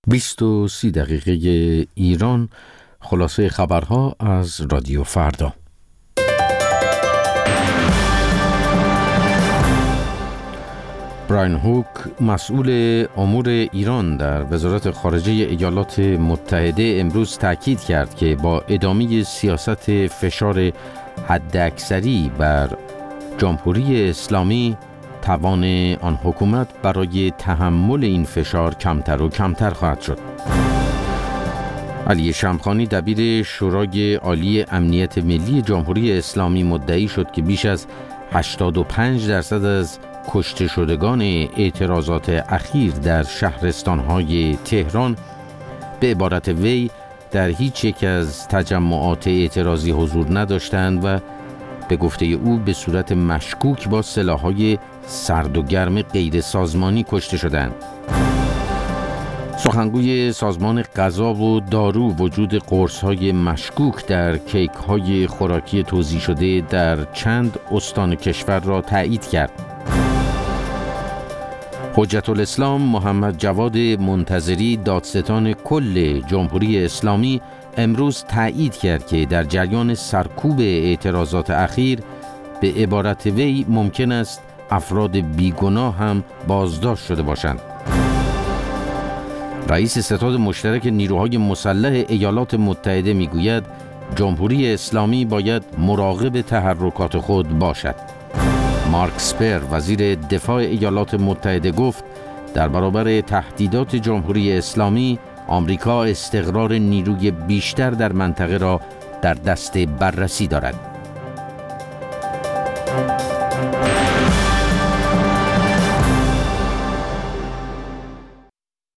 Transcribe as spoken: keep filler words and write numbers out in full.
بیست و سی دقیقه ایران، خلاصه خبرها از رادیو فردا. براین هوک، مسئول امور ایران در وزارت خارجه ایالات متحده، امروز تاکید کرد که با ادامه سیاست فشار حداکثری بر جمهوری اسلامی، توان آن حکومت برای تحمل این فشار کمتر و کمتر خواهد شد. علی شمخانی، دبیر شورای عالی امنیت ملی جمهوری اسلامی، مدعی شد که بیش از هشتاد و پنج درصد از کشته شدگان اعتراضات اخیر در شهرستان‌های تهران به عبارت وی در هیچ یک از تجمعات اعتراضی حضور نداشتند و به گفته او به صورت مشکوک با سلاح‌های سرد و گرم غیر سازمانی کشته شدند. سخنگوی سازمان غذا و دارو وجود قرص‌های مشکوک در کیک‌های خوراکی توزیع شده در چند استان کشور را تایید کرد. حجت الاسلام محمد جواد منتظری، دادستان کل جمهوری اسلامی، امروز تایید کرد که در جریان سرکوب اعتراضات اخیر به عبارت وی ممکن است افراد بیگناه هم بازداشت شده باشند. رئیس ستاد مشترک نیروهای مسلح ایالات متحده میگوید جمهوری اسلامی باید مراقب تحرکات خود باشد. مارک اسپر، وزیر دفاع ایالات متحده، گفت در برابر تهدیدات جمهوری اسلامی، آمریکا استقرار نیروی بیشتر در منطقه را در دست بررسی دارد.